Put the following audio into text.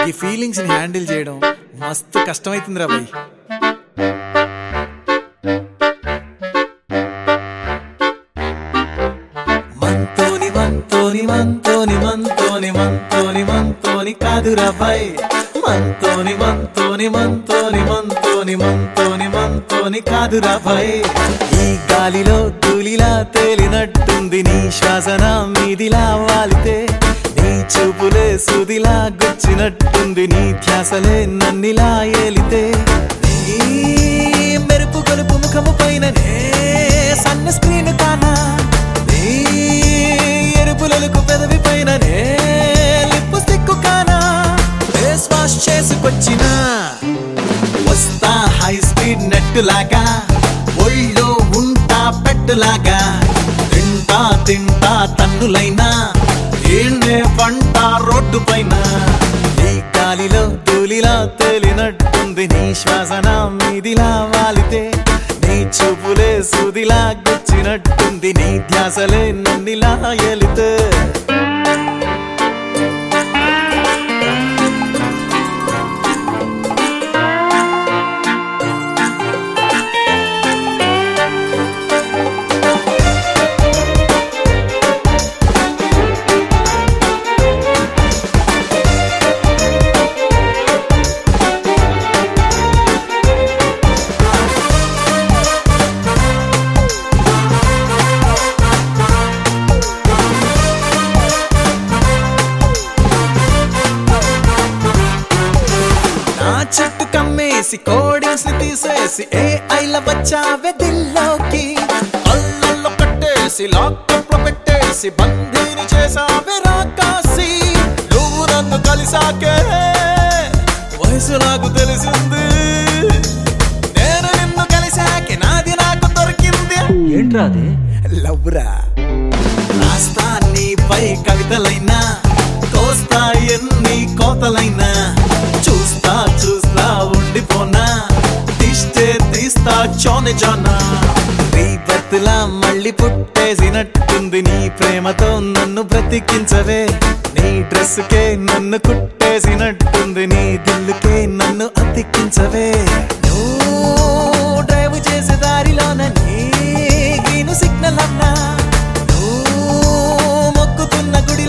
ఈ ఫీలింగ్స్ ని హ్యాండిల్ చేయడం మస్తు కష్టమైతుందిరా భయ్. మంతోని మంతోని మంతోని మంతోని మంతోని మంతోని కాదురా భయ్. మంతోని మంతోని మంతోని మంతోని మంతోని మంతోని కాదురా భయ్. ఈ గాలిలో ధూళిలా తేలినట్టుంది నీ శ్వాసన మీదిలా వాలితే, నీ చూపులే సుదిలా గుచ్చినట్టుంది నీ ధ్యాసలే నన్నిలా ఏలితే, నీ మెరుపు గొలుపు ముఖము పైననే సన్న స్క్రీన్ కానా, నీ ఎరుపులకు పెదవి పైననే లిప్పు స్టిక్కు కానా, ఫేస్ వాష్ చేసుకొచ్చినా వస్తా హై స్పీడ్ నెట్టులాగా, ఒళ్ళో ఉంటా పెట్టులాగా, తింటా తింటా తన్నులైనా ఏళ్ళే పంట రోడ్డు పైన. నీ గాలిలో ధూళిలా తేలినట్టుంది నీ శ్వాసన మీదిలా వాలితే, నీ చూపులే సుదిలా గుచ్చినట్టుంది నీ ధ్యాసలే నన్నిలా ఏలితే. చెట్టు కమ్మేసి కోడింగ్స్ ని తీసేసి ఏఐల వచ్చావే దిల్లోకి, అల్లల్లో కట్టేసి లాకప్ లో పెట్టేసి బందీని చేసావే రాకాసి. నువ్వు నన్ను కలిసాకే వయసు నాకు తెలిసింది, నేను నిన్ను కలిసాకే నాది నాకు దొరికింది. ఏంట్రా అది? లవ్రా. రాస్తా నీపై కవితలైనా, కోస్తా ఎన్ని కోతలైనా, చూస్తా చూస్తా ఉండిపోనా, తీస్తే తీస్తా చోనే జోనా. రీబర్త్లా మళ్ళీ పుట్టేసినట్టుంది నీ ప్రేమతో నన్ను బ్రతికించవే, నీ డ్రెస్ కే నన్ను కుట్టేసినట్టుంది నీ దిల్లుకే నన్ను అతికించవే. నువ్వు డ్రైవ్ చేసే దారిలోన నీ గ్రీన్ సిగ్నల్ అన్నా, నువ్వు మొక్కుతున్న గుడి